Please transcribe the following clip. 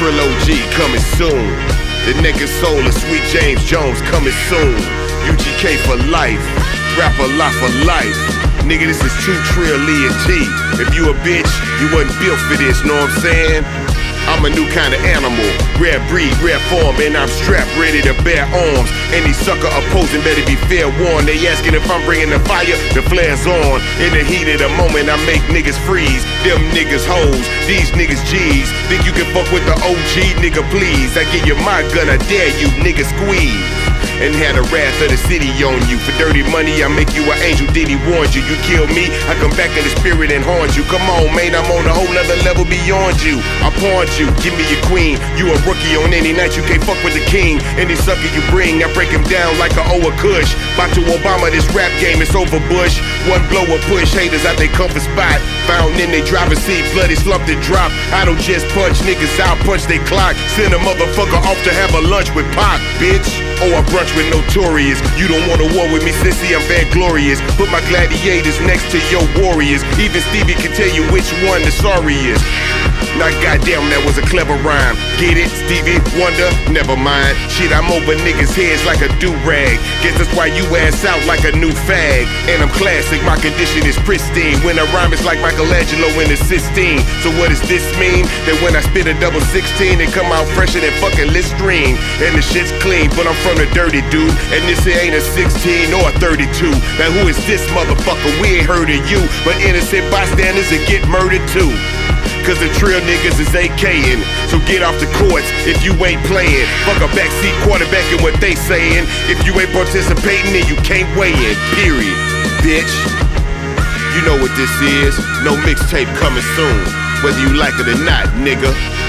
Trill OG coming soon. The Naked Soul of Sweet James Jones coming soon. UGK for life, rapper life for life. Nigga, this is 2 Trill Lee and T. If you a bitch, you wasn't built for this, know what I'm saying? I'm a new kind of animal, rare breed, rare form, and I'm strapped, ready to bear arms. Any sucker opposing better be fair warned. They asking if I'm bringing the fire, the flare's on. In the heat of the moment, I make niggas freeze. Them niggas hoes, these niggas G's. Think you can fuck with the OG, nigga, please. I give you my gun, I dare you, nigga, squeeze. And had the wrath of the city on you. For dirty money, I make you an angel, did he warn you? You kill me, I come back in the spirit and haunt you. Come on, man, I'm on a whole nother level beyond you. I pawned you, give me your queen. You a rookie on any night, you can't fuck with the king. Any sucker you bring, I break him down like a Oa Kush. About to Obama, this rap game, it's over Bush. One blow or push, haters out they comfort spot. Found in they driver's seat, bloody slumped and drop. I don't just punch niggas out, punch they clock. Send a motherfucker off to have a lunch with Pac, bitch. Or a brunch with Notorious. You don't want a war with me, sissy, I'm vainglorious. Put my gladiators next to your warriors. Even Stevie can tell you which one the sorriest. Now goddamn, that was a clever rhyme. Get it, Stevie Wonder? Never mind. Shit, I'm over niggas' heads like a do-rag. Guess that's why you ass out like a new fag. And I'm classic, my condition is pristine. When I rhyme, it's like Michelangelo in the Sistine. So what does this mean? That when I spit a double 16, it come out fresher than fucking Listerine. And the shit's clean, but I'm from the dirty dude. And this here ain't a 16 or a 32. Now who is this motherfucker? We ain't heard of you. But innocent bystanders that get murdered too. Cause the Trill niggas is AKing. So get off the courts if you ain't playing. Fuck a backseat quarterbacking what they saying. If you ain't participating, then you can't weigh in. Period. Bitch. You know what this is. No mixtape coming soon. Whether you like it or not, nigga.